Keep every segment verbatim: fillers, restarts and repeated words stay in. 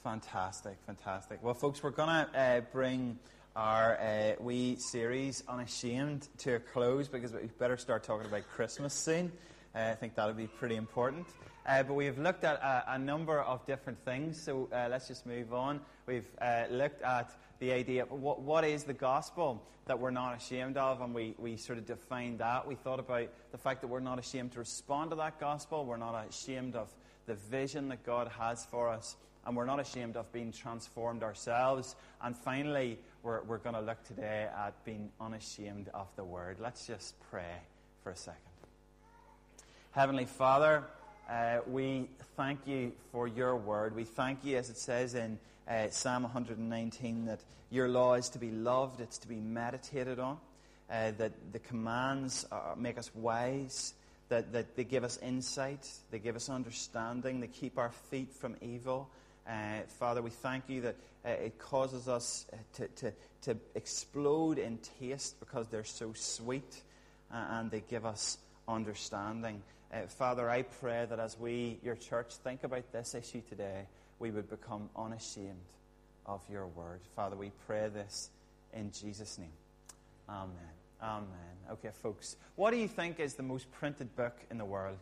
Fantastic, fantastic. Well, folks, we're going to uh, bring our uh, wee series, Unashamed, to a close because we better start talking about Christmas soon. Uh, I think that'll be pretty important. Uh, but we have looked at a, a number of different things, so uh, let's just move on. We've uh, looked at the idea of what, what is the gospel that we're not ashamed of, and we, we sort of defined that. We thought about the fact that we're not ashamed to respond to that gospel. We're not ashamed of the vision that God has for us, and we're not ashamed of being transformed ourselves. And finally, we're, we're going to look today at being unashamed of the Word. Let's just pray for a second. Heavenly Father, uh, we thank you for your Word. We thank you, as it says in uh, Psalm one nineteen, that your law is to be loved, it's to be meditated on, uh, that the commands are, make us wise, that, that they give us insight, they give us understanding, they keep our feet from evil. Uh, Father, we thank you that uh, it causes us to, to, to explode in taste because they're so sweet, uh, and they give us understanding. Uh, Father, I pray that as we, your church, think about this issue today, we would become unashamed of your word. Father, we pray this in Jesus' name. Amen. Amen. Okay, folks, what do you think is the most printed book in the world?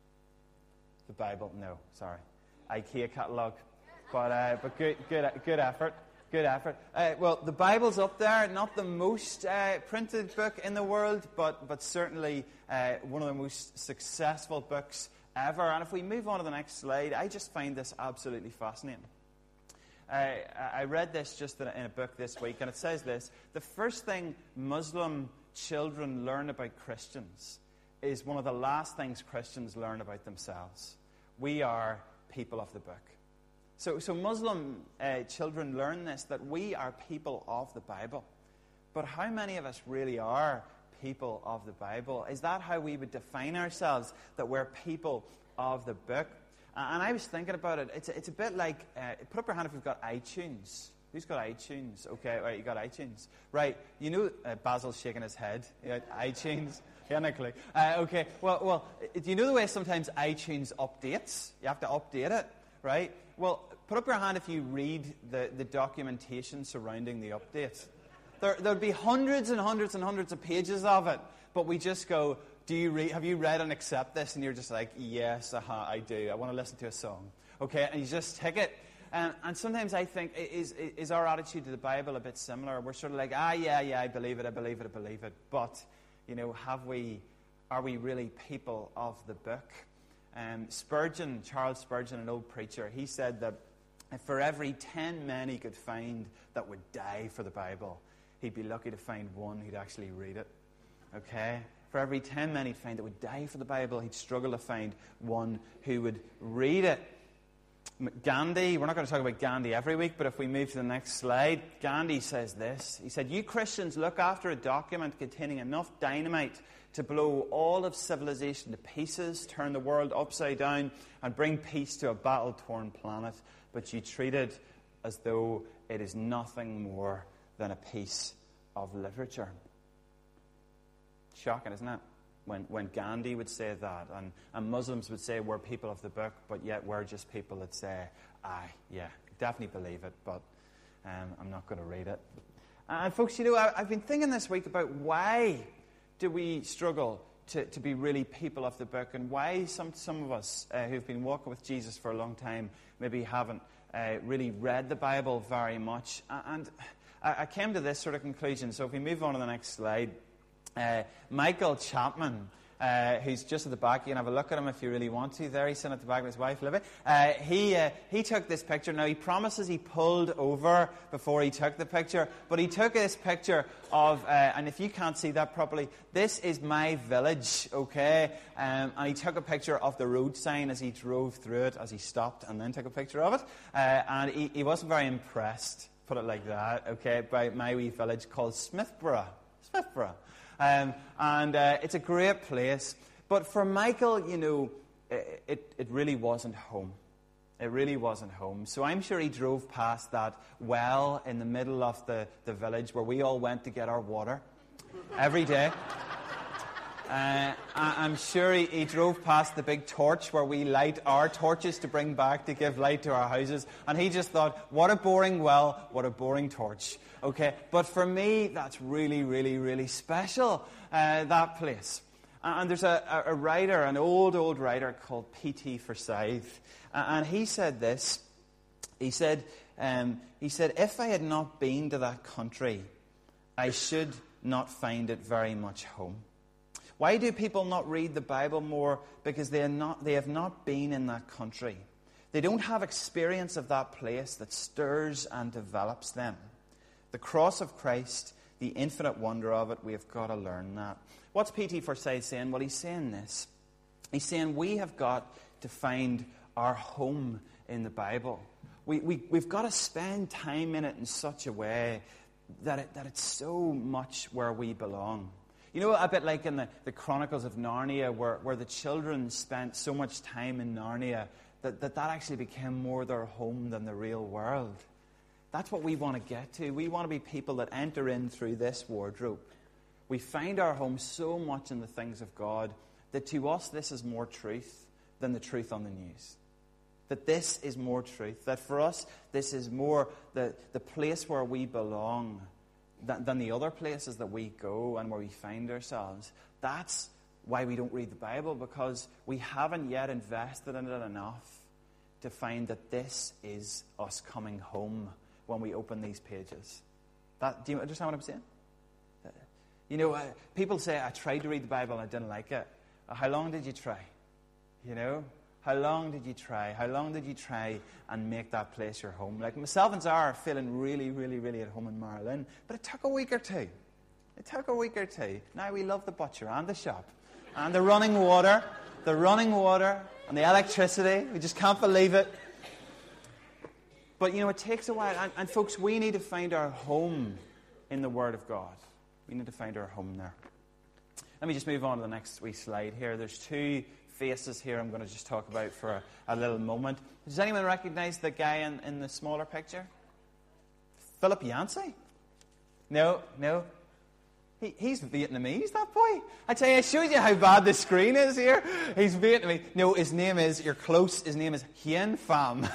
The Bible? No, sorry. IKEA catalogue. But uh, but good good good effort. Good effort. Uh, well, the Bible's up there, not the most uh, printed book in the world, but but certainly uh, one of the most successful books ever. And if we move on to the next slide, I just find this absolutely fascinating. Uh, I read this just in a, in a book this week, and it says this: the first thing Muslim children learn about Christians is one of the last things Christians learn about themselves. We are people of the book. So, so Muslim uh, children learn this, that we are people of the Bible. But how many of us really are people of the Bible? Is that how we would define ourselves, that we're people of the book? Uh, and I was thinking about it. It's, it's a bit like, uh, put up your hand if you've got iTunes. Who's got iTunes? Okay, right, you got iTunes. Right, you know, uh, Basil's shaking his head. Yeah, iTunes. Yeah, no clue. Uh, okay, well, well, do you know the way sometimes iTunes updates? You have to update it, right? Well, put up your hand if you read the, the documentation surrounding the update. There there'd be hundreds and hundreds and hundreds of pages of it, but we just go, do you read, have you read and accept this? And you're just like, yes, uh-huh, I do. I want to listen to a song. Okay, and you just tick it. Um, and sometimes I think, is, is our attitude to the Bible a bit similar? We're sort of like, ah, yeah, yeah, I believe it, I believe it, I believe it. But, you know, have we, are we really people of the book? Um, Spurgeon, Charles Spurgeon, an old preacher, he said that if for every ten men he could find that would die for the Bible, he'd be lucky to find one who'd actually read it. Okay? For every ten men he'd find that would die for the Bible, he'd struggle to find one who would read it. Gandhi, we're not going to talk about Gandhi every week, but if we move to the next slide, Gandhi says this. He said, you Christians look after a document containing enough dynamite to blow all of civilization to pieces, turn the world upside down, and bring peace to a battle-torn planet, but you treat it as though it is nothing more than a piece of literature. Shocking, isn't it? When when Gandhi would say that, and, and Muslims would say we're people of the book, but yet we're just people that say, aye, yeah, definitely believe it, but um, I'm not going to read it. And folks, you know, I, I've been thinking this week about why do we struggle to, to be really people of the book, and why some, some of us uh, who've been walking with Jesus for a long time maybe haven't uh, really read the Bible very much. And I, I came to this sort of conclusion. So if we move on to the next slide, uh, Michael Chapman, Uh, who's just at the back. You can have a look at him if you really want to. There, he's sitting at the back with his wife, Libby. Uh, he uh, he took this picture. Now, he promises he pulled over before he took the picture, but he took this picture of, uh, and if you can't see that properly, this is my village, okay? Um, and he took a picture of the road sign as he drove through it, as he stopped, and then took a picture of it. Uh, and he, he wasn't very impressed, put it like that, okay, by my wee village called Smithborough. Smithborough. Um, and uh, it's a great place. But for Michael, you know, it, it, it really wasn't home. It really wasn't home. So I'm sure he drove past that well in the middle of the, the village where we all went to get our water every day. Uh, I, I'm sure he, he drove past the big torch where we light our torches to bring back to give light to our houses. And he just thought, what a boring well, what a boring torch. Okay, but for me, that's really, really, really special, uh, that place. And there's a, a writer, an old, old writer called P T Forsyth. And he said this. He said, um, he said, if I had not been to that country, I should not find it very much home. Why do people not read the Bible more? Because they, are not, they have not been in that country. They don't have experience of that place that stirs and develops them. The cross of Christ, the infinite wonder of it, we have got to learn that. What's P T Forsyth saying? Well, he's saying this. He's saying we have got to find our home in the Bible. We, we, we've got to spend time in it in such a way that, it, that it's so much where we belong. You know, a bit like in the, the Chronicles of Narnia, where, where the children spent so much time in Narnia that, that that actually became more their home than the real world. That's what we want to get to. We want to be people that enter in through this wardrobe. We find our home so much in the things of God that to us this is more truth than the truth on the news. That this is more truth. That for us this is more the, the place where we belong than, than the other places that we go and where we find ourselves. That's why we don't read the Bible, because we haven't yet invested in it enough to find that this is us coming home when we open these pages. That, do you understand what I'm saying? You know, uh, people say, I tried to read the Bible and I didn't like it. Uh, how long did you try? You know? How long did you try? How long did you try and make that place your home? Like myself and Zara are feeling really, really, really at home in Marilyn, but it took a week or two. It took a week or two. Now we love the butcher and the shop and the running water, the running water and the electricity. We just can't believe it. But, you know, it takes a while. And, and folks, we need to find our home in the Word of God. We need to find our home there. Let me just move on to the next wee slide here. There's two faces here I'm going to just talk about for a, a little moment. Does anyone recognize the guy in, in the smaller picture? Philip Yancey? No, no. He, he's Vietnamese, that boy. I tell you, it shows you how bad the screen is here. He's Vietnamese. No, his name is, you're close, his name is Hien Pham.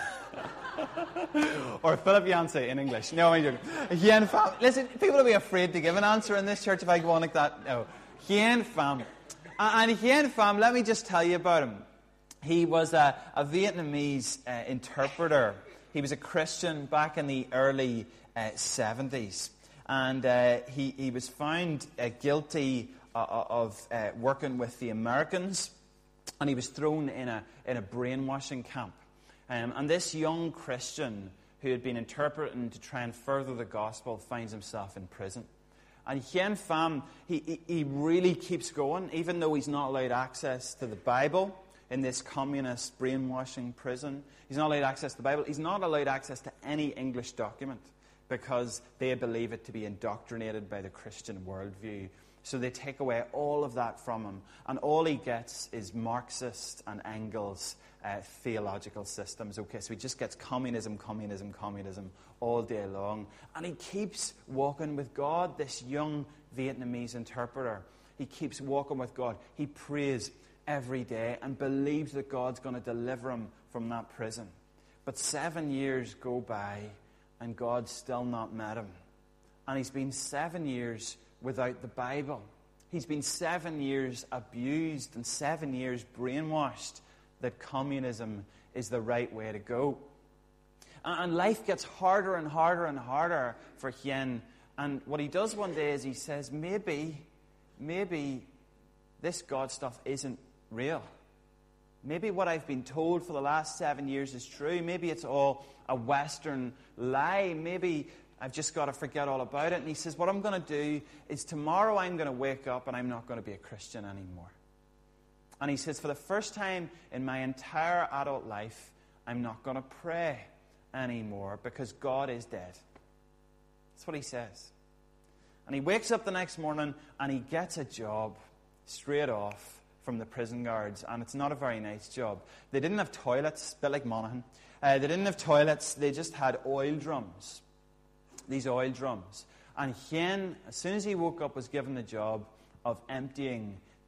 Or Philip Yancey in English. No, I'm joking. Hien Pham. Listen, people will be afraid to give an answer in this church if I go on like that. No. Hien Pham. And Hien Pham, let me just tell you about him. He was a, a Vietnamese uh, interpreter. He was a Christian back in the early uh, seventies. And uh, he, he was found uh, guilty uh, of uh, working with the Americans. And he was thrown in a, in a brainwashing camp. Um, and this young Christian who had been interpreting to try and further the gospel finds himself in prison. And Hien Pham, he, he, he really keeps going, even though he's not allowed access to the Bible in this communist brainwashing prison. He's not allowed access to the Bible. He's not allowed access to any English document because they believe it to be indoctrinated by the Christian worldview. So they take away all of that from him. And all he gets is Marxist and Engels uh, theological systems. Okay, so he just gets communism, communism, communism all day long. And he keeps walking with God, this young Vietnamese interpreter. He keeps walking with God. He prays every day and believes that God's going to deliver him from that prison. But seven years go by and God's still not met him. And he's been seven years without the Bible. He's been seven years abused and seven years brainwashed that communism is the right way to go. And life gets harder and harder and harder for Hien. And what he does one day is he says, maybe, maybe this God stuff isn't real. Maybe what I've been told for the last seven years is true. Maybe it's all a Western lie. Maybe I've just got to forget all about it. And he says, what I'm going to do is tomorrow I'm going to wake up and I'm not going to be a Christian anymore. And he says, for the first time in my entire adult life, I'm not going to pray anymore because God is dead. That's what he says. And he wakes up the next morning and he gets a job straight off from the prison guards. And it's not a very nice job. They didn't have toilets, a bit like Monaghan. Uh, they didn't have toilets. They just had oil drums. These oil drums. And Hien, as soon as he woke up, was given the job of emptying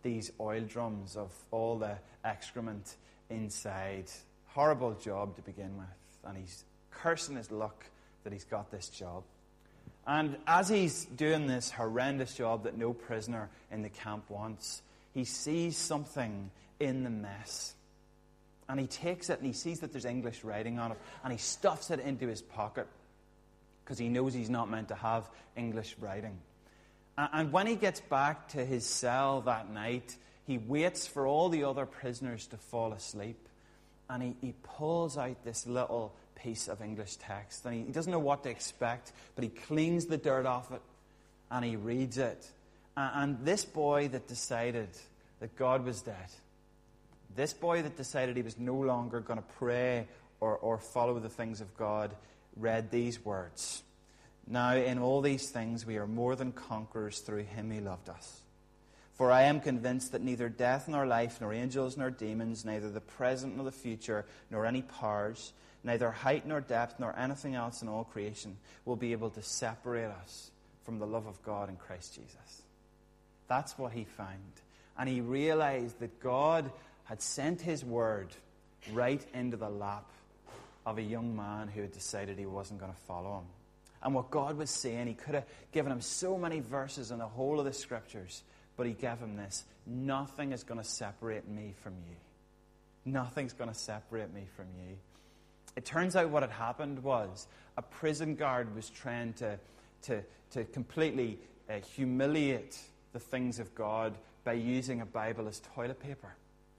these oil drums of all the excrement inside. Horrible job to begin with. And he's cursing his luck that he's got this job. And as he's doing this horrendous job that no prisoner in the camp wants, he sees something in the mess. And he takes it and he sees that there's English writing on it. And he stuffs it into his pocket because he knows he's not meant to have English writing. And when he gets back to his cell that night, he waits for all the other prisoners to fall asleep. And he, he pulls out this little piece of English text. And he, he doesn't know what to expect, but he cleans the dirt off it and he reads it. And, and this boy that decided that God was dead, this boy that decided he was no longer going to pray or, or follow the things of God, read these words. Now, in all these things, we are more than conquerors through him who loved us. For I am convinced that neither death nor life, nor angels nor demons, neither the present nor the future, nor any powers, neither height nor depth, nor anything else in all creation will be able to separate us from the love of God in Christ Jesus. That's what he found. And he realized that God had sent his word right into the lap of a young man who had decided he wasn't going to follow him. And what God was saying, he could have given him so many verses in the whole of the scriptures, but he gave him this: nothing is going to separate me from you. Nothing's going to separate me from you. It turns out what had happened was a prison guard was trying to, to, to completely uh, humiliate the things of God by using a Bible as toilet paper.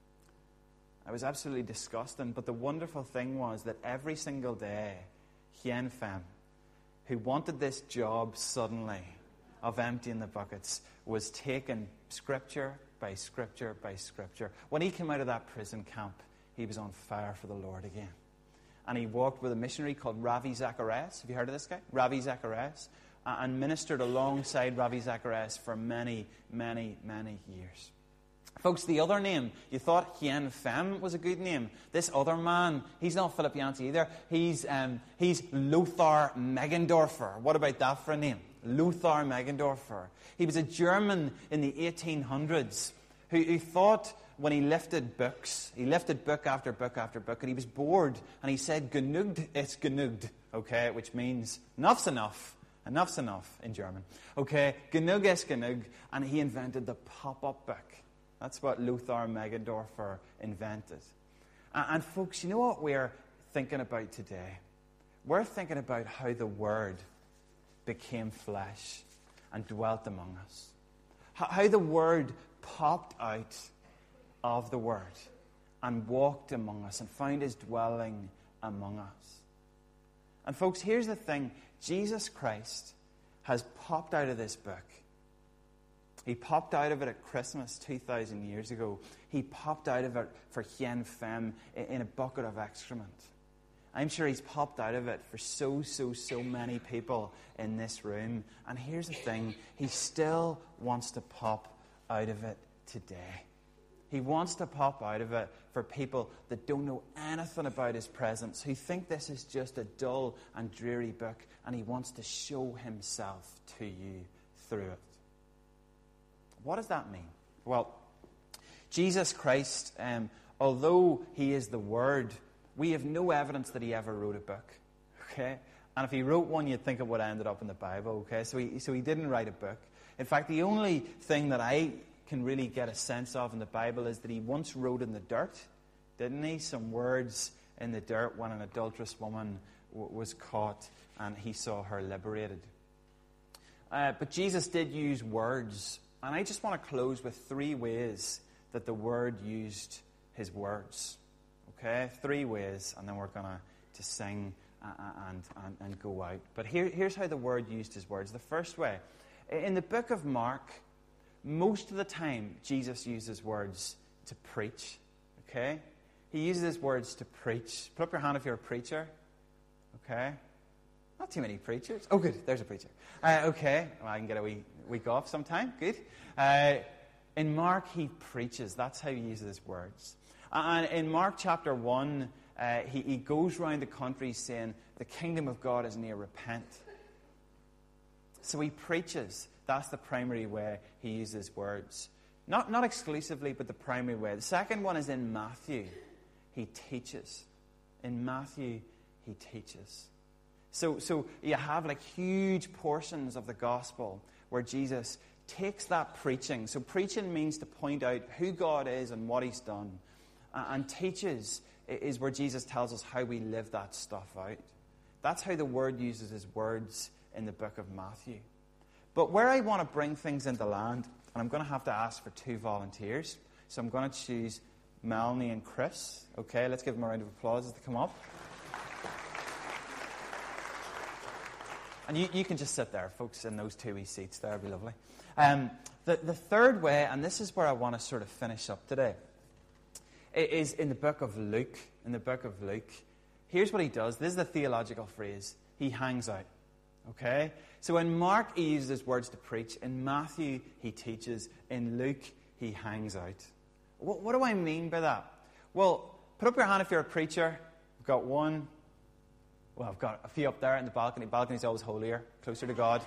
It was absolutely disgusting, but the wonderful thing was that every single day, Hien Pham, who wanted this job suddenly of emptying the buckets, was taking scripture by scripture by scripture. When he came out of that prison camp, he was on fire for the Lord again. And he walked with a missionary called Ravi Zacharias. Have you heard of this guy? Ravi Zacharias. Uh, and ministered alongside Ravi Zacharias for many, many, many years. Folks, the other name, you thought Hien Pham was a good name. This other man, he's not Philip Yancey either. He's, um, he's Lothar Meggendorfer. What about that for a name? Lothar Meggendorfer. He was a German in the eighteen hundreds who, who thought when he lifted books, he lifted book after book after book, and he was bored, and he said, "Genug ist genug," okay, which means enough's enough. Enough's enough in German. Okay, genug ist genug, and he invented the pop-up book. That's what Lothar Meggendorfer invented. And, and folks, you know what we're thinking about today? We're thinking about how the Word became flesh and dwelt among us. How, how the Word popped out of the Word and walked among us and found his dwelling among us. And folks, here's the thing. Jesus Christ has popped out of this book. He popped out of it at Christmas two thousand years ago. He popped out of it for Hien Pham in a bucket of excrement. I'm sure he's popped out of it for so, so, so many people in this room. And here's the thing. He still wants to pop out of it today. He wants to pop out of it for people that don't know anything about his presence, who think this is just a dull and dreary book, and he wants to show himself to you through it. What does that mean? Well, Jesus Christ, um, although he is the Word, we have no evidence that he ever wrote a book. Okay? And if he wrote one, you'd think it would have ended up in the Bible. Okay? So he, so he didn't write a book. In fact, the only thing that I can really get a sense of in the Bible is that he once wrote in the dirt, didn't he? Some words in the dirt when an adulterous woman w- was caught and he saw her liberated. Uh, but Jesus did use words. And I just want to close with three ways that the Word used his words. Okay? Three ways, and then we're going to to sing and, and, and go out. But here, here's how the Word used his words. The first way, in the book of Mark, most of the time, Jesus uses words to preach. Okay? He uses his words to preach. Put up your hand if you're a preacher. Okay? Not too many preachers. Oh, good. There's a preacher. Uh, okay. Well, I can get a wee week off sometime. Good. Uh, in Mark, he preaches. That's how he uses his words. And in Mark chapter one, uh, he, he goes around the country saying, the kingdom of God is near, repent. So he preaches. That's the primary way he uses words. Not, not exclusively, but the primary way. The second one is in Matthew. He teaches. In Matthew, he teaches. So, so you have like huge portions of the gospel where Jesus takes that preaching. So preaching means to point out who God is and what he's done. Uh, and teaches is where Jesus tells us how we live that stuff out. That's how the Word uses his words in the book of Matthew. But where I want to bring things into land, and I'm going to have to ask for two volunteers. So I'm going to choose Melanie and Chris. Okay, let's give them a round of applause as they come up. And you, you can just sit there, folks, in those two wee seats there. It'd be lovely. Um, the, the third way, and this is where I want to sort of finish up today, is in the book of Luke. In the book of Luke. Here's what he does. This is the theological phrase. He hangs out. Okay? So in Mark, he uses his words to preach. In Matthew, he teaches. In Luke, he hangs out. What, what do I mean by that? Well, put up your hand if you're a preacher. We've got one. Well, I've got a few up there in the balcony. Balcony's always holier, closer to God.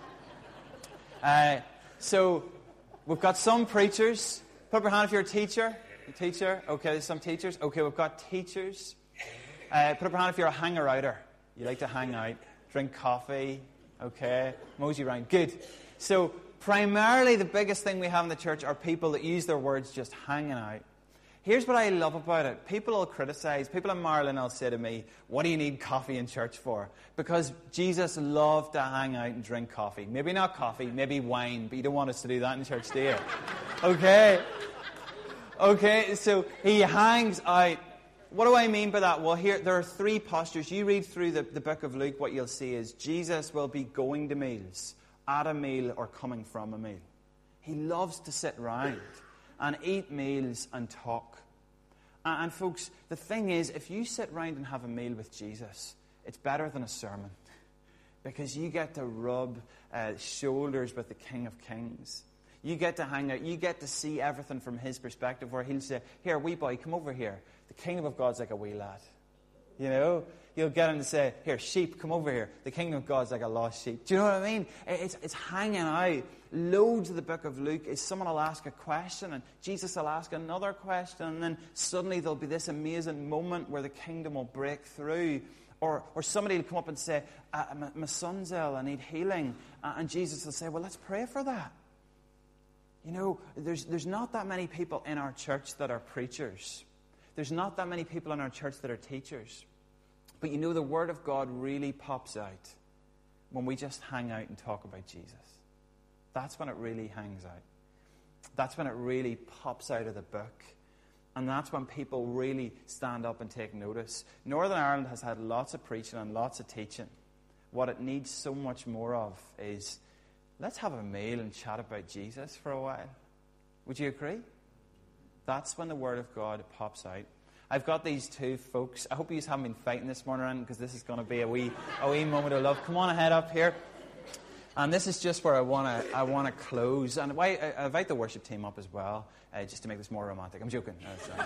Uh, so, we've got some preachers. Put up your hand if you're a teacher. A teacher. Okay, there's some teachers. Okay, we've got teachers. Uh, put up your hand if you're a hanger-outer. You like to hang out, drink coffee. Okay, mosey around. Good. So, primarily the biggest thing we have in the church are people that use their words just hanging out. Here's what I love about it. People will criticize. People in Maryland will say to me, what do you need coffee in church for? Because Jesus loved to hang out and drink coffee. Maybe not coffee, maybe wine, but you don't want us to do that in church, do you? Okay. Okay, so he hangs out. What do I mean by that? Well, here, there are three postures. You read through the, the book of Luke, what you'll see is Jesus will be going to meals, at a meal, or coming from a meal. He loves to sit round and eat meals and talk. And, and folks, the thing is, if you sit round and have a meal with Jesus, it's better than a sermon. Because you get to rub uh, shoulders with the King of Kings. You get to hang out. You get to see everything from his perspective, where he'll say, here, wee boy, come over here. The kingdom of God's like a wee lad. You know? You'll get him to say, here, sheep, come over here. The kingdom of God's like a lost sheep. Do you know what I mean? It's, it's hanging out. Loads of the book of Luke is someone will ask a question, and Jesus will ask another question, and then suddenly there'll be this amazing moment where the kingdom will break through. Or, or somebody will come up and say, uh, my, my son's ill, I need healing. Uh, and Jesus will say, well, let's pray for that. You know, there's, there's not that many people in our church that are preachers. There's not that many people in our church that are teachers. But you know, the Word of God really pops out when we just hang out and talk about Jesus. That's when it really hangs out. That's when it really pops out of the book. And that's when people really stand up and take notice. Northern Ireland has had lots of preaching and lots of teaching. What it needs so much more of is, let's have a meal and chat about Jesus for a while. Would you agree? That's when the Word of God pops out. I've got these two folks. I hope you haven't been fighting this morning, because this is going to be a wee, a wee moment of love. Come on ahead up here. And this is just where I want to I want to close. And why I invite the worship team up as well, uh, just to make this more romantic. I'm joking.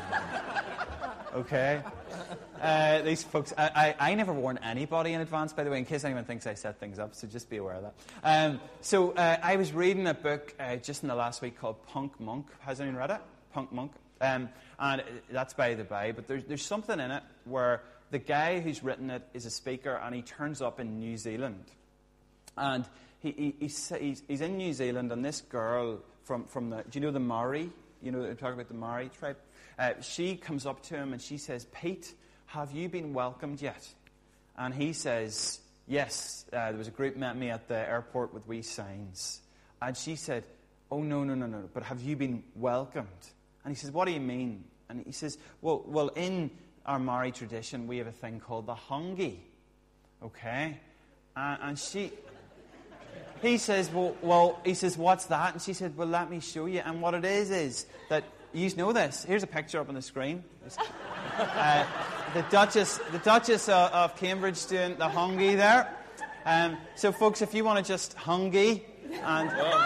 Okay. Uh, these folks, I, I, I never warn anybody in advance, by the way, in case anyone thinks I set things up, so just be aware of that. Um, so uh, I was reading a book uh, just in the last week called Punk Monk. Has anyone read it? Punk Monk. Um, and that's by the by, but there's, there's something in it where the guy who's written it is a speaker, and he turns up in New Zealand. And he, he, he's, he's, he's in New Zealand, and this girl from, from the, do you know the Maori? You know, they're talking about the Maori tribe. Uh, she comes up to him and she says, Pete, have you been welcomed yet? And he says, yes, uh, there was a group met me at the airport with wee signs. And she said, oh, no, no, no, no, but have you been welcomed? And he says, what do you mean? And he says, well, well, in our Maori tradition, we have a thing called the hongi. Okay? Uh, and she... He says, well, well, he says, what's that? And she said, well, let me show you. And what it is, is that, you know this. Here's a picture up on the screen. Uh, the Duchess the Duchess of, of Cambridge doing the hongi there. Um, so, folks, if you want to just hongi, and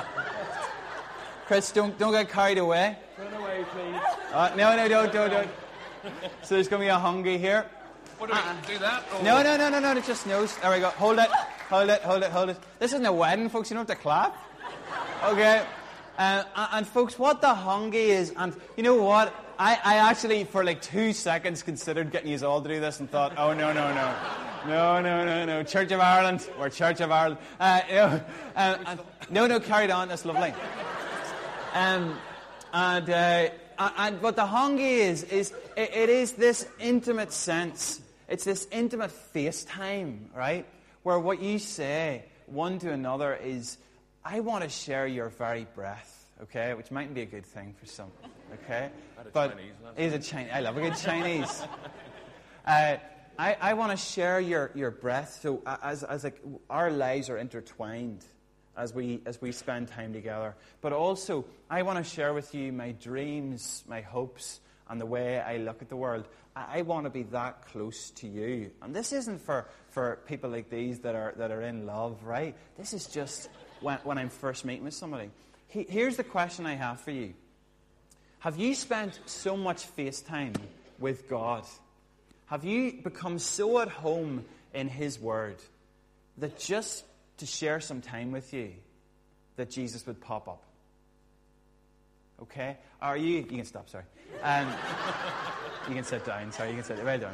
Chris, don't don't get carried away. Run away, please. Uh, no, no, don't, don't, don't. So there's going to be a hongi here. What do we uh, do that? Or? No, no, no, no, no. It just knows. There we go. Hold it. Hold it, hold it, hold it. This isn't a wedding, folks. You don't have to clap. Okay. Uh, and, and folks, what the hongi is, and you know what? I, I actually, for like two seconds, considered getting you all to do this and thought, oh, no, no, no. No, no, no, no. Church of Ireland. We're Church of Ireland. Uh, you know, uh, and, no, no, carried on. That's lovely. Um, and, uh, and what the hongi is, is it, it is this intimate sense. It's this intimate FaceTime, right? Where what you say one to another is, I want to share your very breath, okay? Which mightn't be a good thing for some, okay? But Chinese, is a Chinese. I love a good Chinese. uh, I, I want to share your, your breath. So as as like our lives are intertwined as we as we spend time together. But also I want to share with you my dreams, my hopes, and the way I look at the world. I, I want to be that close to you. And this isn't for, for people like these that are that are in love, right? This is just when, when I'm first meeting with somebody. He, here's the question I have for you. Have you spent so much face time with God? Have you become so at home in His Word that just to share some time with you, that Jesus would pop up? Okay? Are you... You can stop, sorry. Um, you can sit down, sorry. You can sit right down.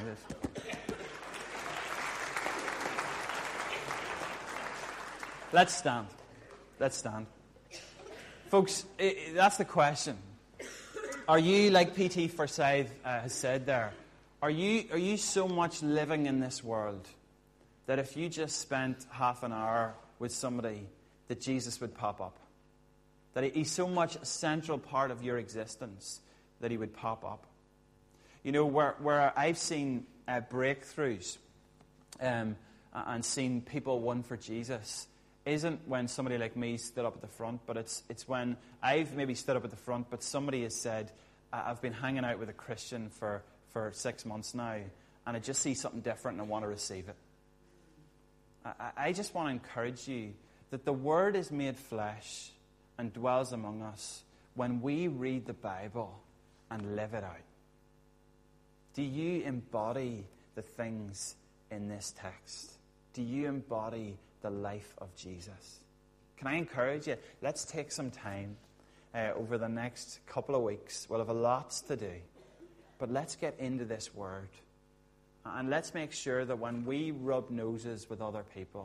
Let's stand. Let's stand. Folks, it, it, that's the question. Are you, like P T Forsyth uh, has said there, Are you, are you so much living in this world that if you just spent half an hour with somebody, that Jesus would pop up? That He's so much a central part of your existence that He would pop up? You know, where, where I've seen uh, breakthroughs um, and seen people won for Jesus isn't when somebody like me stood up at the front, but it's, it's when I've maybe stood up at the front, but somebody has said, I've been hanging out with a Christian for for six months now, and I just see something different and I want to receive it. I, I just want to encourage you that the Word is made flesh and dwells among us when we read the Bible and live it out. Do you embody the things in this text? Do you embody the life of Jesus? Can I encourage you? Let's take some time uh, over the next couple of weeks. We'll have a lot to do. But let's get into this Word. And let's make sure that when we rub noses with other people,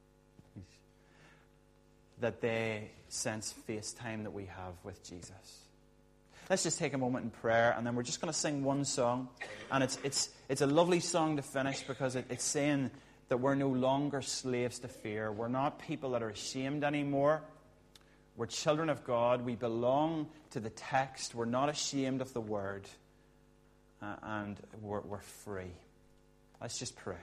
that they sense FaceTime that we have with Jesus. Let's just take a moment in prayer, and then we're just going to sing one song. And it's it's it's a lovely song to finish because it, it's saying that we're no longer slaves to fear. We're not people that are ashamed anymore. We're children of God. We belong to the text. We're not ashamed of the Word. Uh, and we're, we're free. Let's just pray.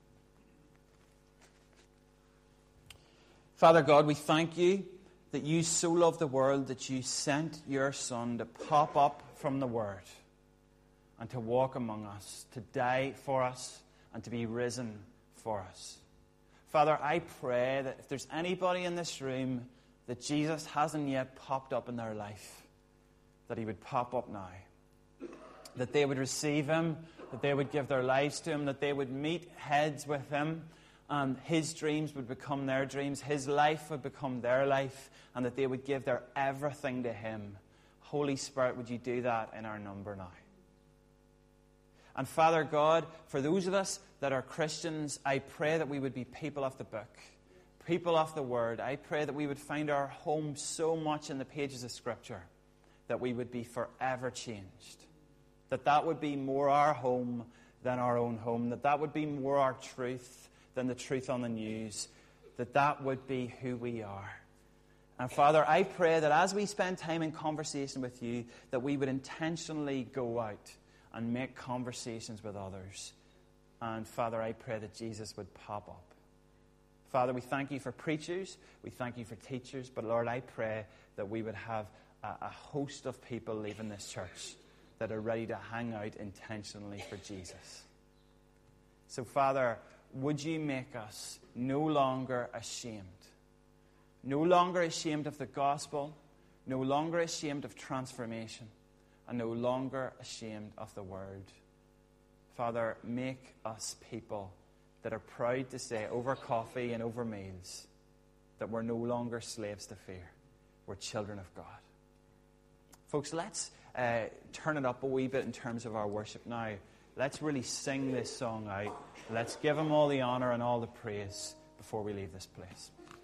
Father God, we thank you that you so loved the world that you sent your Son to pop up from the Word and to walk among us, to die for us, and to be risen for us. Father, I pray that if there's anybody in this room that Jesus hasn't yet popped up in their life, that He would pop up now. That they would receive Him, that they would give their lives to Him, that they would meet heads with Him, and His dreams would become their dreams, His life would become their life, and that they would give their everything to Him. Holy Spirit, would you do that in our number now? And Father God, for those of us that are Christians, I pray that we would be people of the book, people of the Word. I pray that we would find our home so much in the pages of Scripture that we would be forever changed. That that would be more our home than our own home. That that would be more our truth than the truth on the news. That that would be who we are. And Father, I pray that as we spend time in conversation with you, that we would intentionally go out and make conversations with others. And Father, I pray that Jesus would pop up. Father, we thank you for preachers. We thank you for teachers. But Lord, I pray that we would have a, a host of people leaving this church that are ready to hang out intentionally for Jesus. So, Father, would you make us no longer ashamed? No longer ashamed of the gospel, no longer ashamed of transformation, and no longer ashamed of the Word. Father, make us people that are proud to say over coffee and over meals that we're no longer slaves to fear, we're children of God. Folks, let's uh, turn it up a wee bit in terms of our worship now. Let's really sing this song out. Let's give him all the honor and all the praise before we leave this place.